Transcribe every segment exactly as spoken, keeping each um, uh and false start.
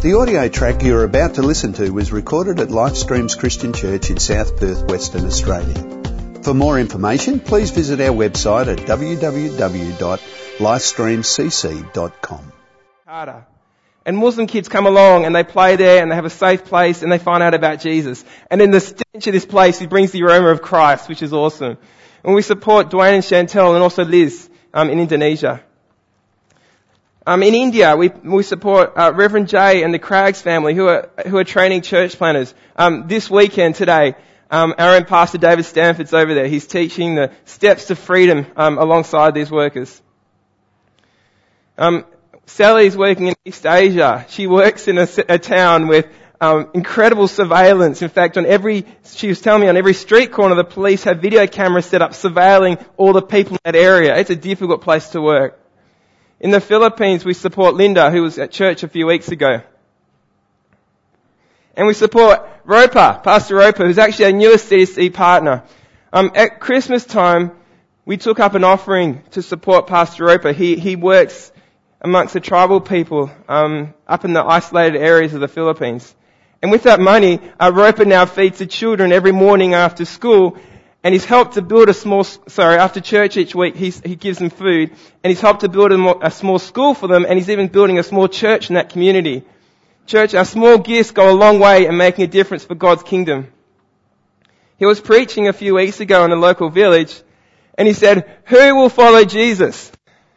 The audio track you're about to listen to was recorded at Lifestreams Christian Church in South Perth, Western Australia. For more information, please visit our website at w w w dot lifestream c c dot com. And Muslim kids come along and they play there and they have a safe place and they find out about Jesus. And in the stench of this place, he brings the aroma of Christ, which is awesome. And we support Dwayne and Chantel and also Liz um, in Indonesia. Um, in India, we we support uh, Reverend Jay and the Craggs family who are who are training church planners. Um, this weekend today, um, our own Pastor David Stanford's over there. He's teaching the steps to freedom um, alongside these workers. Um, Sally's working in East Asia. She works in a, a town with um, incredible surveillance. In fact, on every she was telling me on every street corner, the police have video cameras set up surveilling all the people in that area. It's a difficult place to work. In the Philippines, we support Linda, who was at church a few weeks ago. And we support Roper, Pastor Roper, who's actually our newest C D C partner. Um, at Christmas time, we took up an offering to support Pastor Roper. He, he works amongst the tribal people um, up in the isolated areas of the Philippines. And with that money, uh, Roper now feeds the children every morning after school. And he's helped to build a small, sorry, after church each week, he's, he gives them food. And he's helped to build a, more, a small school for them. And he's even building a small church in that community. Church, our small gifts go a long way in making a difference for God's kingdom. He was preaching a few weeks ago in a local village. And he said, "Who will follow Jesus?"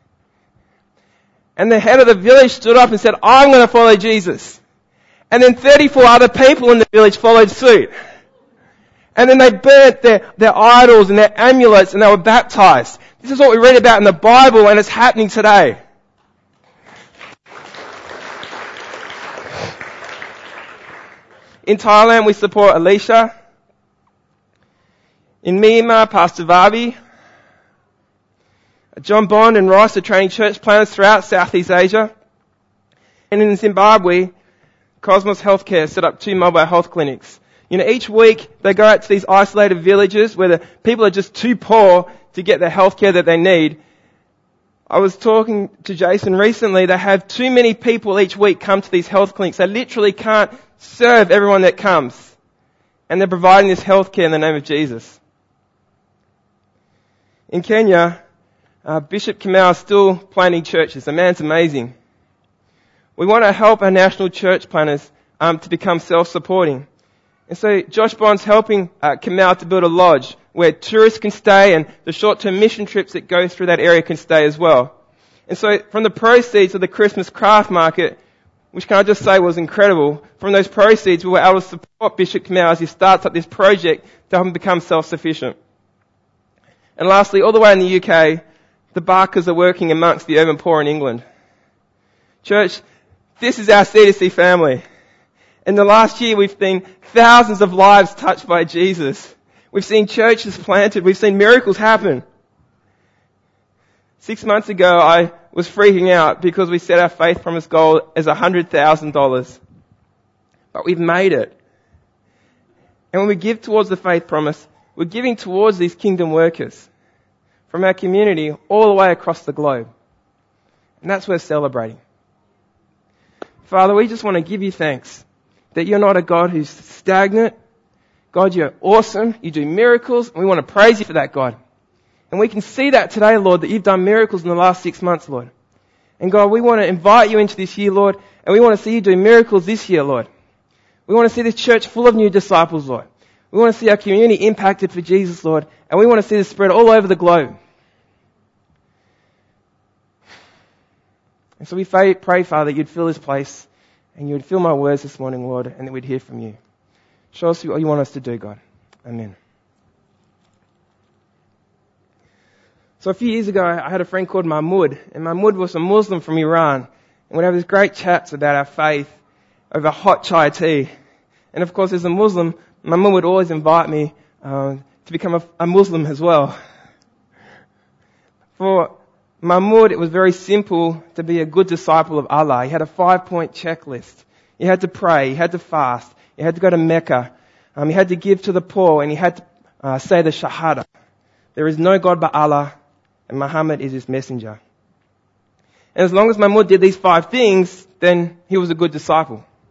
And the head of the village stood up and said, "I'm going to follow Jesus." And then thirty-four other people in the village followed suit. And then they burnt their, their idols and their amulets and they were baptized. This is what we read about in the Bible and it's happening today. In Thailand, we support Alicia. In Myanmar, Pastor Vavi. John Bond and Ross are training church planners throughout Southeast Asia. And in Zimbabwe, Cosmos Healthcare set up two mobile health clinics. You know, each week they go out to these isolated villages where the people are just too poor to get the healthcare that they need. I was talking to Jason recently. They have too many people each week come to these health clinics. They literally can't serve everyone that comes. And they're providing this healthcare in the name of Jesus. In Kenya, uh, Bishop Kamau is still planting churches. The man's amazing. We want to help our national church planners um, to become self-supporting. And so Josh Bond's helping uh, Kamau to build a lodge where tourists can stay and the short-term mission trips that go through that area can stay as well. And so from the proceeds of the Christmas craft market, which can I just say was incredible, from those proceeds we were able to support Bishop Kamau as he starts up this project to help him become self-sufficient. And lastly, all the way in the U K, the Barkers are working amongst the urban poor in England. Church, this is our C D C family. In the last year, we've seen thousands of lives touched by Jesus. We've seen churches planted. We've seen miracles happen. Six months ago, I was freaking out because we set our faith promise goal as one hundred thousand dollars. But we've made it. And when we give towards the faith promise, we're giving towards these kingdom workers from our community all the way across the globe. And that's what we're celebrating. Father, we just want to give you thanks that you're not a God who's stagnant. God, you're awesome. You do miracles. And we want to praise you for that, God. And we can see that today, Lord, that you've done miracles in the last six months, Lord. And God, we want to invite you into this year, Lord. And we want to see you do miracles this year, Lord. We want to see this church full of new disciples, Lord. We want to see our community impacted for Jesus, Lord. And we want to see this spread all over the globe. And so we pray, Father, you'd fill this place. And you would fill my words this morning, Lord, and that we'd hear from you. Show us what you want us to do, God. Amen. So a few years ago, I had a friend called Mahmoud, and Mahmoud was a Muslim from Iran. And we'd have these great chats about our faith over hot chai tea. And of course, as a Muslim, Mahmoud would always invite me uh, to become a, a Muslim as well. For Mahmoud, it was very simple to be a good disciple of Allah. He had a five-point checklist. He had to pray, he had to fast, he had to go to Mecca, um, he had to give to the poor, and he had to uh, say the Shahada. There is no God but Allah, and Muhammad is his messenger. And as long as Mahmoud did these five things, then he was a good disciple.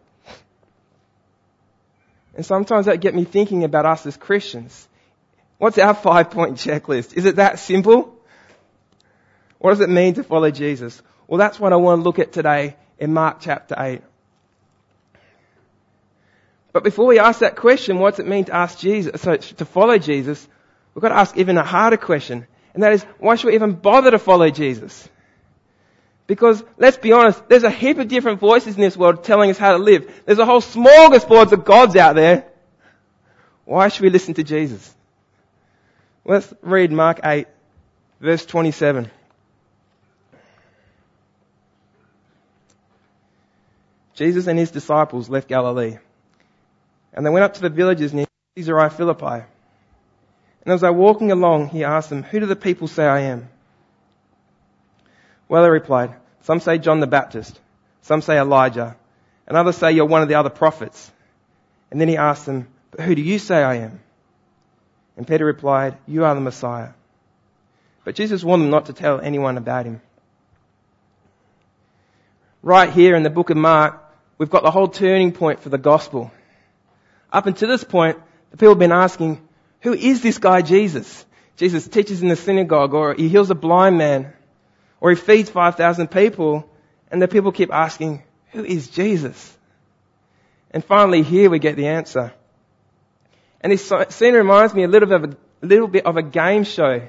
And sometimes that get me thinking about us as Christians. What's our five-point checklist? Is it that simple? What does it mean to follow Jesus? Well, that's what I want to look at today in Mark chapter eight. But before we ask that question, what's it mean to ask Jesus, so to follow Jesus, we've got to ask even a harder question. And that is, why should we even bother to follow Jesus? Because, let's be honest, there's a heap of different voices in this world telling us how to live. There's a whole smorgasbord of gods out there. Why should we listen to Jesus? Let's read Mark eight, verse twenty-seven. Jesus and his disciples left Galilee, and they went up to the villages near Caesarea Philippi. And as they were walking along, he asked them, "Who do the people say I am?" Well, they replied, "Some say John the Baptist, some say Elijah, and others say you're one of the other prophets." And then he asked them, "But who do you say I am?" And Peter replied, "You are the Messiah." But Jesus warned them not to tell anyone about him. Right here in the book of Mark, we've got the whole turning point for the gospel. Up until this point, the people have been asking, who is this guy Jesus? Jesus teaches in the synagogue, or he heals a blind man, or he feeds five thousand people, and the people keep asking, who is Jesus? And finally here we get the answer. And this scene reminds me a little bit of a, a little bit of a game show.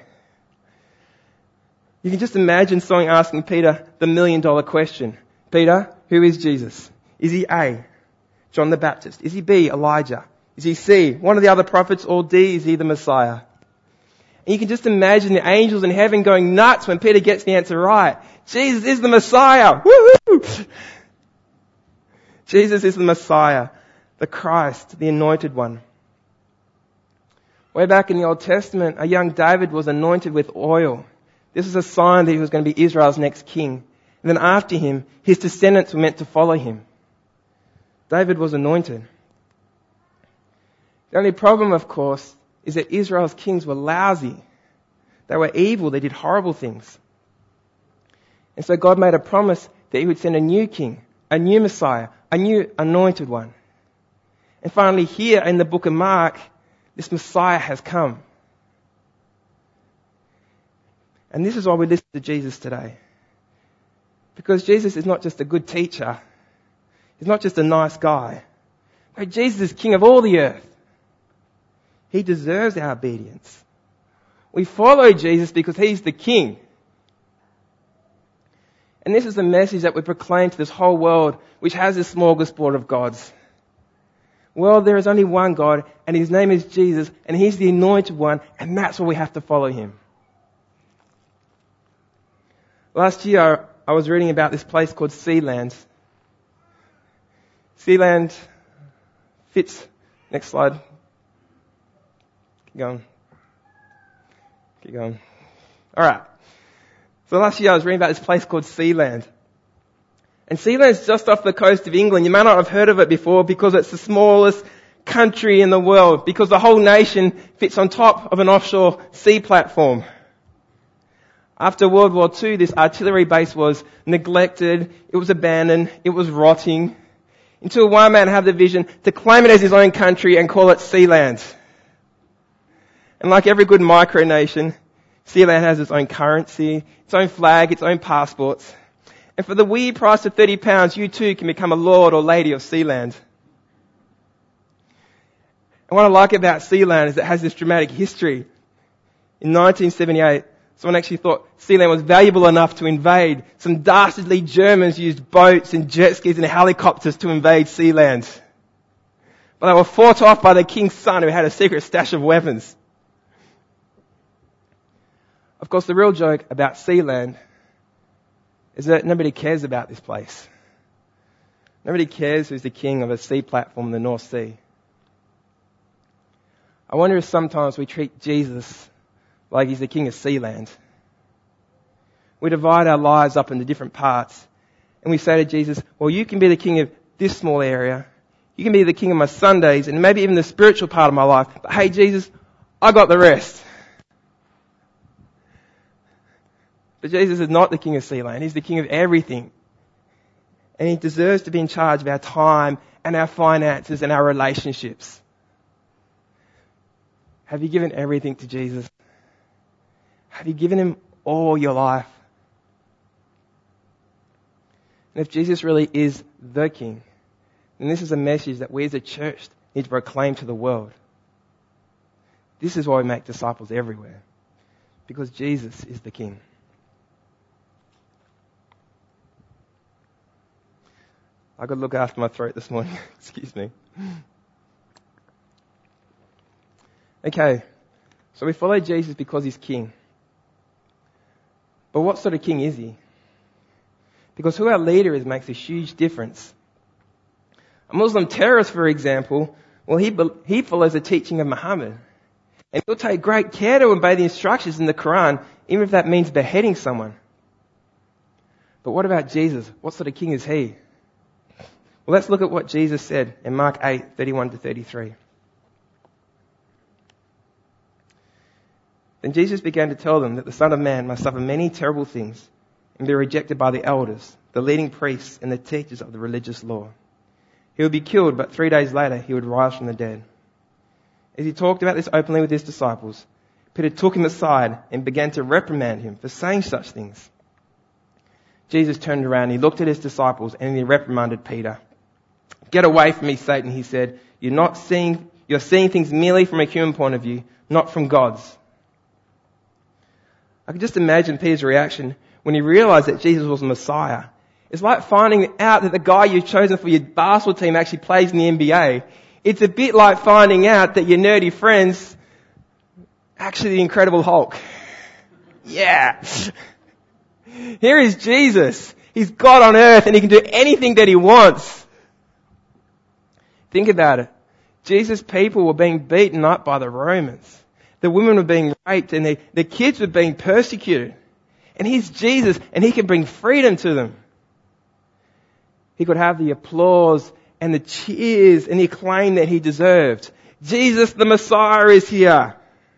You can just imagine someone asking Peter the million dollar question. Peter, who is Jesus? Is he A, John the Baptist? Is he B, Elijah? Is he C, one of the other prophets? Or D, is he the Messiah? And you can just imagine the angels in heaven going nuts when Peter gets the answer right. Jesus is the Messiah! Woohoo! Jesus is the Messiah, the Christ, the anointed one. Way back in the Old Testament, a young David was anointed with oil. This was a sign that he was going to be Israel's next king. And then after him, his descendants were meant to follow him. David was anointed. The only problem, of course, is that Israel's kings were lousy. They were evil. They did horrible things. And so God made a promise that he would send a new king, a new Messiah, a new anointed one. And finally here in the book of Mark, this Messiah has come. And this is why we listen to Jesus today. Because Jesus is not just a good teacher. He's not just a nice guy. But Jesus is King of all the earth. He deserves our obedience. We follow Jesus because he's the King. And this is the message that we proclaim to this whole world, which has this smorgasbord of gods. Well, there is only one God, and his name is Jesus, and he's the anointed one, and that's why we have to follow him. Last year, I was reading about this place called Sealand. Sealand fits. Next slide. Keep going. Keep going. Alright. So last year I was reading about this place called Sealand. And Sealand's just off the coast of England. You may not have heard of it before because it's the smallest country in the world, because the whole nation fits on top of an offshore sea platform. After World War Two, this artillery base was neglected, it was abandoned, it was rotting, until one man had the vision to claim it as his own country and call it Sealand. And like every good micronation, Sealand has its own currency, its own flag, its own passports. And for the wee price of thirty pounds, you too can become a lord or lady of Sealand. And what I like about Sealand is it has this dramatic history. In nineteen seventy-eight, someone actually thought Sealand was valuable enough to invade. Some dastardly Germans used boats and jet skis and helicopters to invade Sealand. But they were fought off by the king's son, who had a secret stash of weapons. Of course, the real joke about Sealand is that nobody cares about this place. Nobody cares who's the king of a sea platform in the North Sea. I wonder if sometimes we treat Jesus like he's the king of Sealand. We divide our lives up into different parts, and we say to Jesus, well, you can be the king of this small area. You can be the king of my Sundays and maybe even the spiritual part of my life. But hey, Jesus, I got the rest. But Jesus is not the king of Sealand. He's the king of everything. And he deserves to be in charge of our time and our finances and our relationships. Have you given everything to Jesus? Have you given him all your life? And if Jesus really is the King, then this is a message that we as a church need to proclaim to the world. This is why we make disciples everywhere. Because Jesus is the King. I got to look after my throat this morning. Excuse me. Okay, so we follow Jesus because he's King. But what sort of king is he? Because who our leader is makes a huge difference. A Muslim terrorist, for example, well, he, he follows the teaching of Muhammad. And he'll take great care to obey the instructions in the Quran, even if that means beheading someone. But what about Jesus? What sort of king is he? Well, let's look at what Jesus said in Mark eight, thirty-one to thirty-three. Then Jesus began to tell them that the Son of Man must suffer many terrible things and be rejected by the elders, the leading priests, and the teachers of the religious law. He would be killed, but three days later he would rise from the dead. As he talked about this openly with his disciples, Peter took him aside and began to reprimand him for saying such things. Jesus turned around, he looked at his disciples, and he reprimanded Peter. "Get away from me, Satan," he said. You're not seeing, you're seeing things merely from a human point of view, not from God's. I can just imagine Peter's reaction when he realized that Jesus was the Messiah. It's like finding out that the guy you've chosen for your basketball team actually plays in the N B A. It's a bit like finding out that your nerdy friend's actually the Incredible Hulk. Yeah. Here is Jesus. He's God on earth and he can do anything that he wants. Think about it. Jesus' people were being beaten up by the Romans. The women were being raped and the, the kids were being persecuted. And he's Jesus and he can bring freedom to them. He could have the applause and the cheers and the acclaim that he deserved. Jesus the Messiah is here.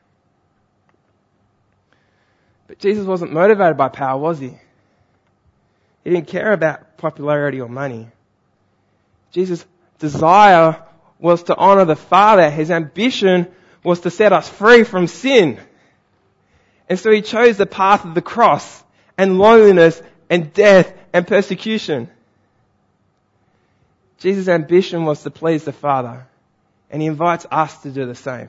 But Jesus wasn't motivated by power, was he? He didn't care about popularity or money. Jesus' desire was to honor the Father. His ambition was to set us free from sin. And so he chose the path of the cross and loneliness and death and persecution. Jesus' ambition was to please the Father, and he invites us to do the same.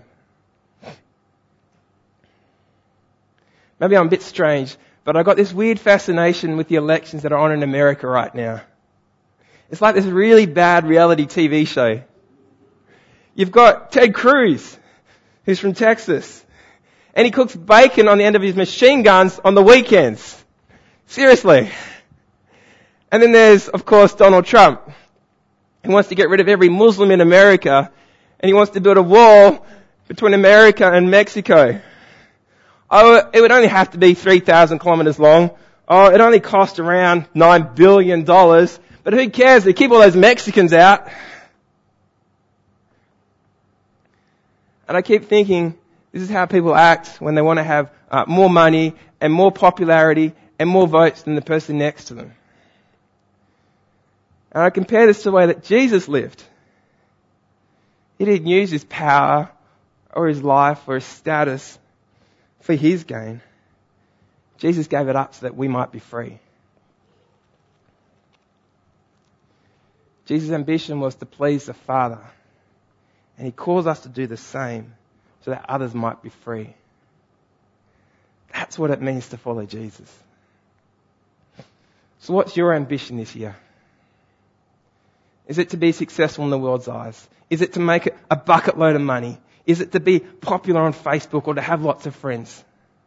Maybe I'm a bit strange, but I've got this weird fascination with the elections that are on in America right now. It's like this really bad reality T V show. You've got Ted Cruz, who's from Texas, and he cooks bacon on the end of his machine guns on the weekends. Seriously. And then there's, of course, Donald Trump. He wants to get rid of every Muslim in America, and he wants to build a wall between America and Mexico. Oh, it would only have to be three thousand kilometers long. Oh, it only cost around nine billion dollars. But who cares? They keep all those Mexicans out. And I keep thinking, this is how people act when they want to have uh, more money and more popularity and more votes than the person next to them. And I compare this to the way that Jesus lived. He didn't use his power or his life or his status for his gain. Jesus gave it up so that we might be free. Jesus' ambition was to please the Father. And he calls us to do the same so that others might be free. That's what it means to follow Jesus. So what's your ambition this year? Is it to be successful in the world's eyes? Is it to make a bucket load of money? Is it to be popular on Facebook or to have lots of friends?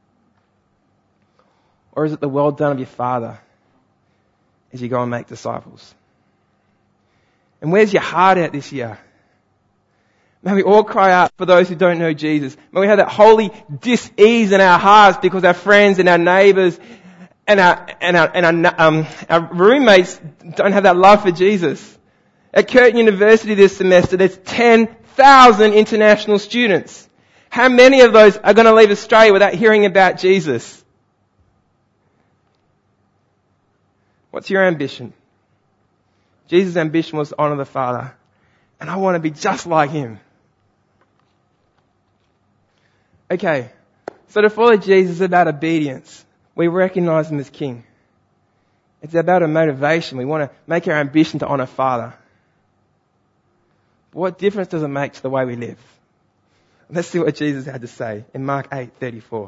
Or is it the well done of your Father as you go and make disciples? And where's your heart at this year? May we all cry out for those who don't know Jesus. May we have that holy dis-ease in our hearts because our friends and our neighbours and our, and our, and our, um, our roommates don't have that love for Jesus. At Curtin University this semester, there's ten thousand international students. How many of those are going to leave Australia without hearing about Jesus? What's your ambition? Jesus' ambition was to honour the Father. And I want to be just like him. Okay, so to follow Jesus is about obedience. We recognize him as King. It's about a motivation. We want to make our ambition to honour Father. But what difference does it make to the way we live? Let's see what Jesus had to say in Mark eight thirty-four.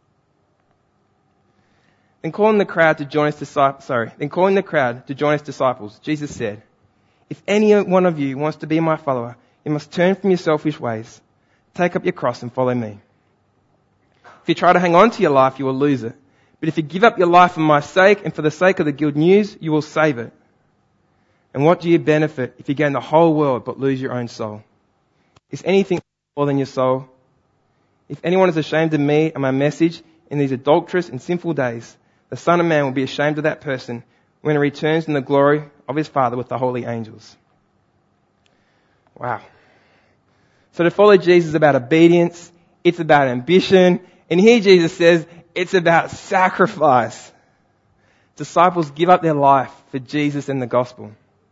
Then calling the crowd to join his disciples, sorry, then calling the crowd to join his disciples, Jesus said, "If any one of you wants to be my follower, you must turn from your selfish ways, take up your cross and follow me. If you try to hang on to your life, you will lose it. But if you give up your life for my sake and for the sake of the good news, you will save it. And what do you benefit if you gain the whole world but lose your own soul? Is anything more than your soul? If anyone is ashamed of me and my message in these adulterous and sinful days, the Son of Man will be ashamed of that person when he returns in the glory of his Father with the holy angels." Wow. So to follow Jesus is about obedience, it's about ambition, and here Jesus says it's about sacrifice. Disciples give up their life for Jesus and the gospel.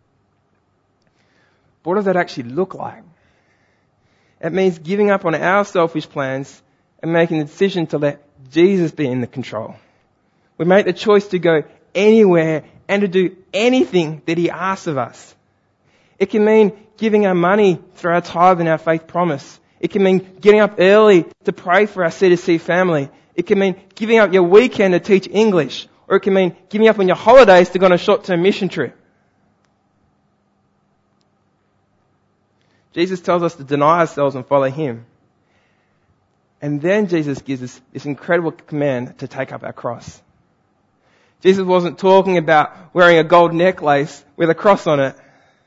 But what does that actually look like? It means giving up on our selfish plans and making the decision to let Jesus be in the control. We make the choice to go anywhere and to do anything that he asks of us. It can mean giving our money through our tithe and our faith promise. It can mean getting up early to pray for our C to C family. It can mean giving up your weekend to teach English. Or it can mean giving up on your holidays to go on a short-term mission trip. Jesus tells us to deny ourselves and follow him. And then Jesus gives us this incredible command to take up our cross. Jesus wasn't talking about wearing a gold necklace with a cross on it.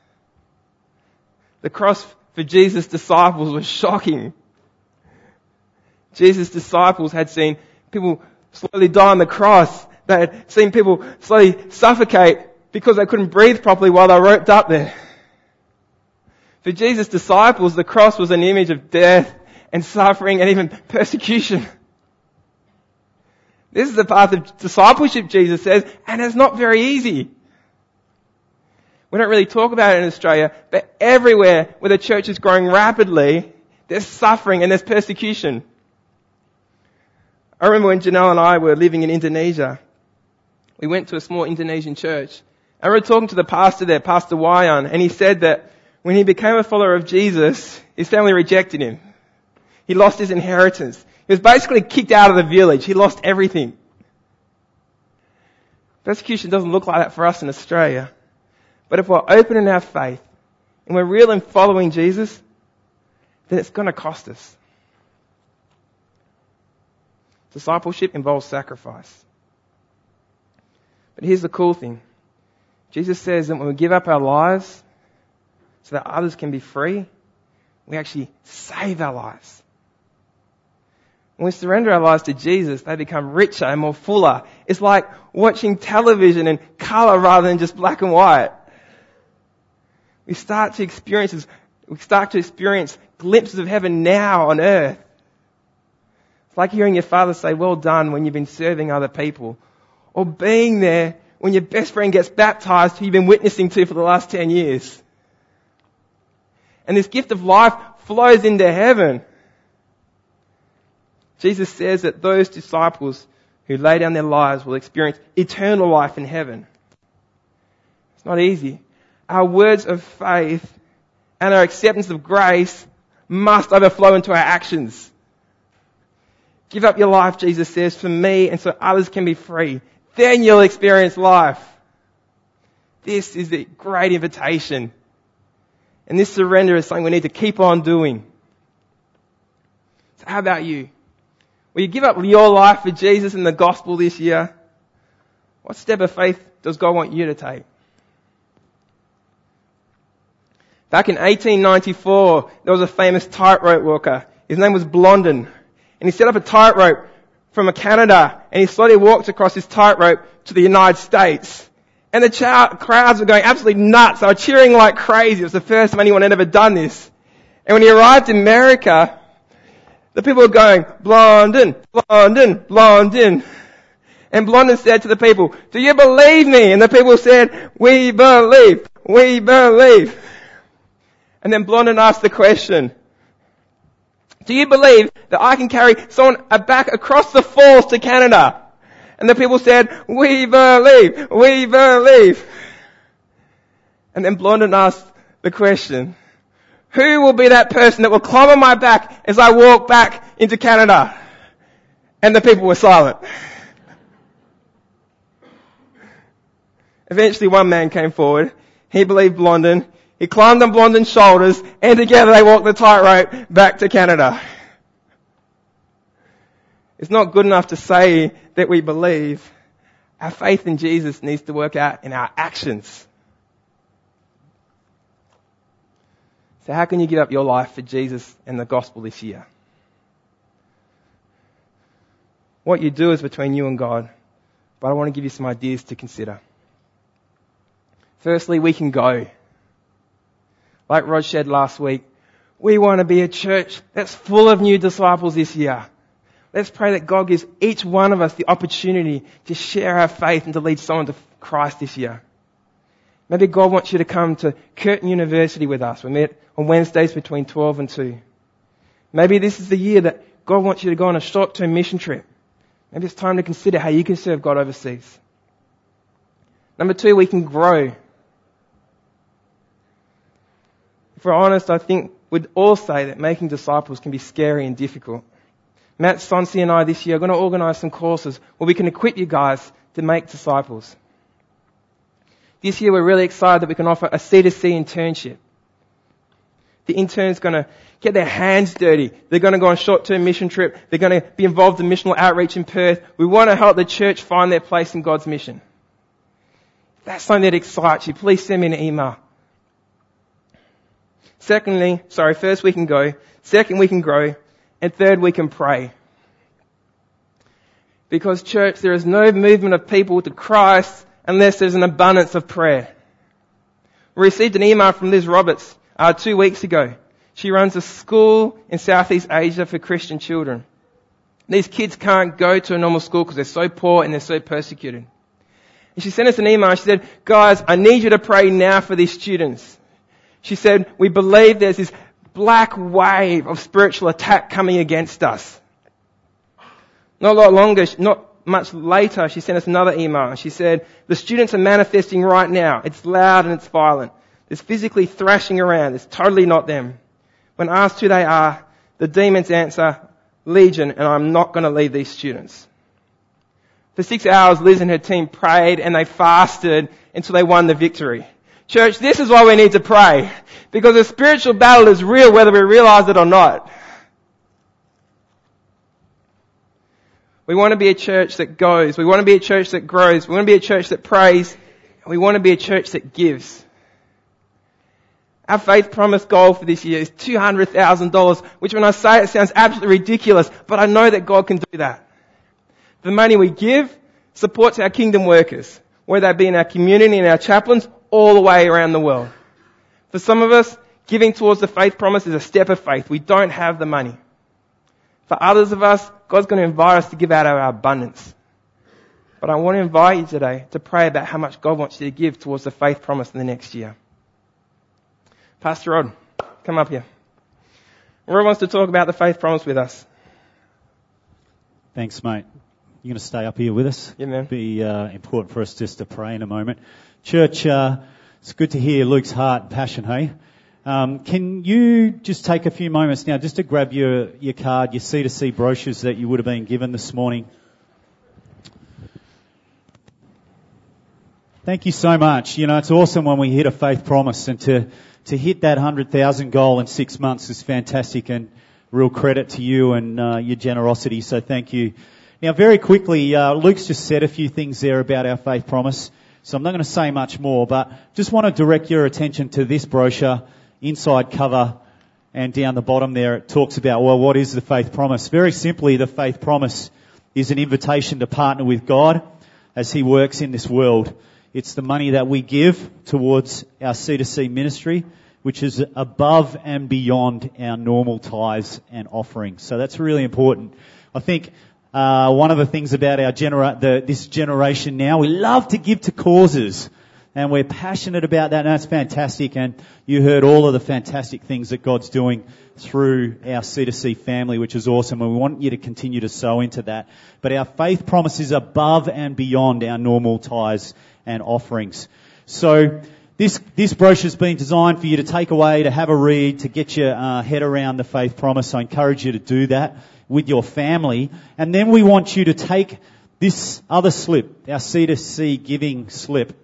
The cross for Jesus' disciples was shocking. Jesus' disciples had seen people slowly die on the cross. They had seen people slowly suffocate because they couldn't breathe properly while they were roped up there. For Jesus' disciples, the cross was an image of death and suffering and even persecution. This is the path of discipleship, Jesus says, and it's not very easy. We don't really talk about it in Australia, but everywhere where the church is growing rapidly, there's suffering and there's persecution. I remember when Janelle and I were living in Indonesia, we went to a small Indonesian church, and we were talking to the pastor there, Pastor Wayan, and he said that when he became a follower of Jesus, his family rejected him. He lost his inheritance. He was basically kicked out of the village. He lost everything. Persecution doesn't look like that for us in Australia. But if we're open in our faith and we're real in following Jesus, then it's going to cost us. Discipleship involves sacrifice. But here's the cool thing. Jesus says that when we give up our lives so that others can be free, we actually save our lives. When we surrender our lives to Jesus, they become richer and more fuller. It's like watching television in colour rather than just black and white. We start to experience, we start to experience glimpses of heaven now on earth. It's like hearing your father say, "Well done," when you've been serving other people. Or being there when your best friend gets baptised who you've been witnessing to for the last ten years. And this gift of life flows into heaven. Jesus says that those disciples who lay down their lives will experience eternal life in heaven. It's not easy. Our words of faith and our acceptance of grace must overflow into our actions. Give up your life, Jesus says, for me and so others can be free. Then you'll experience life. This is the great invitation. And this surrender is something we need to keep on doing. So how about you? Will you give up your life for Jesus and the gospel this year? What step of faith does God want you to take? Back in eighteen ninety-four, there was a famous tightrope walker. His name was Blondin. And he set up a tightrope from Canada, and he slowly walked across his tightrope to the United States. And the ch- crowds were going absolutely nuts. They were cheering like crazy. It was the first time anyone had ever done this. And when he arrived in America, the people were going, "Blondin, Blondin, Blondin." And Blondin said to the people, "Do you believe me?" And the people said, "We believe, we believe." And then Blondin asked the question, Do you believe that I can carry someone back across the falls to Canada? And the people said, we believe, we believe. And then Blondin asked the question, who will be that person that will climb on my back as I walk back into Canada? And the people were silent. Eventually one man came forward. He believed Blondin. He climbed on Blondin's shoulders, and together they walked the tightrope back to Canada. It's not good enough to say that we believe. Our faith in Jesus needs to work out in our actions. So how can you give up your life for Jesus and the gospel this year? What you do is between you and God, but I want to give you some ideas to consider. Firstly, we can go. Like Rod shared last week, we want to be a church that's full of new disciples this year. Let's pray that God gives each one of us the opportunity to share our faith and to lead someone to Christ this year. Maybe God wants you to come to Curtin University with us. We meet on Wednesdays between twelve and two. Maybe this is the year that God wants you to go on a short-term mission trip. Maybe it's time to consider how you can serve God overseas. Number two, we can grow. If we're honest, I think we'd all say that making disciples can be scary and difficult. Matt Sonsi and I this year are going to organise some courses where we can equip you guys to make disciples. This year we're really excited that we can offer a C to C internship. The intern's going to get their hands dirty. They're going to go on a short-term mission trip. They're going to be involved in missional outreach in Perth. We want to help the church find their place in God's mission. If that's something that excites you, please send me an email. Secondly, sorry, first we can go. Second, we can grow. And third, we can pray. Because church, there is no movement of people to Christ unless there's an abundance of prayer. We received an email from Liz Roberts uh, two weeks ago. She runs a school in Southeast Asia for Christian children. These kids can't go to a normal school because they're so poor and they're so persecuted. And she sent us an email. She said, guys, I need you to pray now for these students. She said, we believe there's this black wave of spiritual attack coming against us. Not a lot longer, not much later, she sent us another email. She said, the students are manifesting right now. It's loud and it's violent. There's physically thrashing around. It's totally not them. When asked who they are, the demons answer, Legion, and I'm not going to leave these students. For six hours, Liz and her team prayed and they fasted until they won the victory. Church, this is why we need to pray. Because the spiritual battle is real whether we realize it or not. We want to be a church that goes. We want to be a church that grows. We want to be a church that prays. And we want to be a church that gives. Our faith promise goal for this year is two hundred thousand dollars, which when I say it sounds absolutely ridiculous, but I know that God can do that. The money we give supports our kingdom workers, whether that be in our community and our chaplains, all the way around the world. For some of us, giving towards the faith promise is a step of faith. We don't have the money. For others of us, God's going to invite us to give out of our abundance. But I want to invite you today to pray about how much God wants you to give towards the faith promise in the next year. Pastor Rod, come up here. Rod wants to talk about the faith promise with us. Thanks, mate. You're going to stay up here with us? Yeah, man. It'll be uh, important for us just to pray in a moment. Church, uh, it's good to hear Luke's heart and passion, hey? Um, can you just take a few moments now just to grab your, your card, your C to C brochures that you would have been given this morning? Thank you so much. You know, it's awesome when we hit a faith promise, and to, to hit that one hundred thousand goal in six months is fantastic, and real credit to you and uh, your generosity, so thank you. Now, very quickly, uh, Luke's just said a few things there about our faith promise, so I'm not going to say much more, but just want to direct your attention to this brochure, inside cover, and down the bottom there it talks about, well, what is the faith promise? Very simply, the faith promise is an invitation to partner with God as He works in this world. It's the money that we give towards our C to C ministry, which is above and beyond our normal tithes and offerings. So that's really important. I think uh one of the things about our genera- the, this generation now, we love to give to causes. And we're passionate about that, and that's fantastic. And you heard all of the fantastic things that God's doing through our C two C family, which is awesome, and we want you to continue to sow into that. But our faith promise is above and beyond our normal tithes and offerings. So this this brochure's been designed for you to take away, to have a read, to get your uh, head around the faith promise. I encourage you to do that with your family. And then we want you to take this other slip, our C two C giving slip,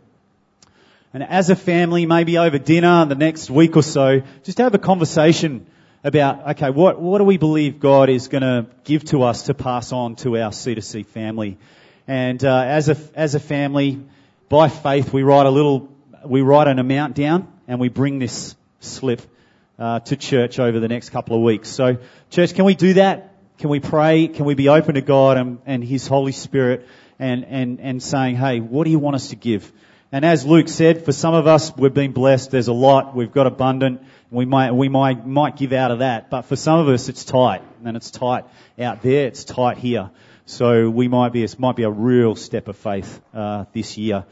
and as a family, maybe over dinner the next week or so, just have a conversation about, okay, what, what do we believe God is going to give to us to pass on to our C two C family? And uh, as a as a family, by faith, we write a little, we write an amount down, and we bring this slip uh, to church over the next couple of weeks. So, church, can we do that? Can we pray? Can we be open to God and, and His Holy Spirit, and and and saying, hey, what do you want us to give? And as Luke said, for some of us, we've been blessed. There's a lot. We've got abundant. We might, we might, might give out of that. But for some of us, it's tight. And it's tight out there. It's tight here. So we might be, it might be a real step of faith, uh, this year.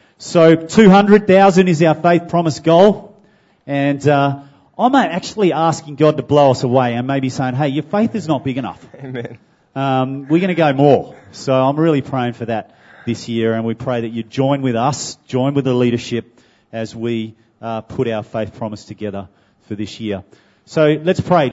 So two hundred thousand is our faith promise goal. And, uh, I'm actually asking God to blow us away and maybe saying, hey, your faith is not big enough. Amen. Um, we're going to go more. So I'm really praying for that this year, and we pray that you join with us, join with the leadership as we uh, put our faith promise together for this year. So let's pray.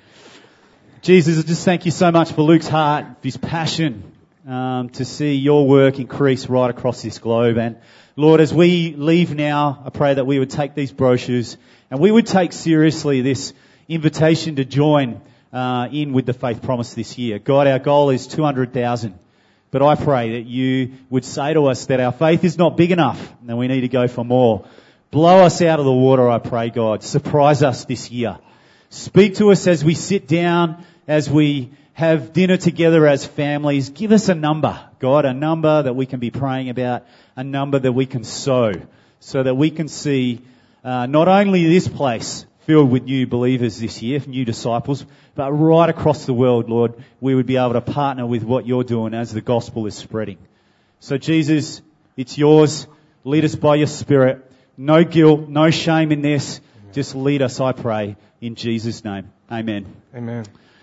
Jesus, I just thank you so much for Luke's heart, his passion um, to see your work increase right across this globe. And Lord, as we leave now, I pray that we would take these brochures and we would take seriously this invitation to join uh, in with the faith promise this year. God, our goal is two hundred thousand. But I pray that you would say to us that our faith is not big enough and we need to go for more. Blow us out of the water, I pray, God. Surprise us this year. Speak to us as we sit down, as we have dinner together as families. Give us a number, God, a number that we can be praying about, a number that we can sow, so that we can see uh, not only this place filled with new believers this year, new disciples, but right across the world, Lord, we would be able to partner with what you're doing as the gospel is spreading. So Jesus, it's yours. Lead us by your Spirit. No guilt, no shame in this. Just lead us, I pray, in Jesus' name. Amen. Amen.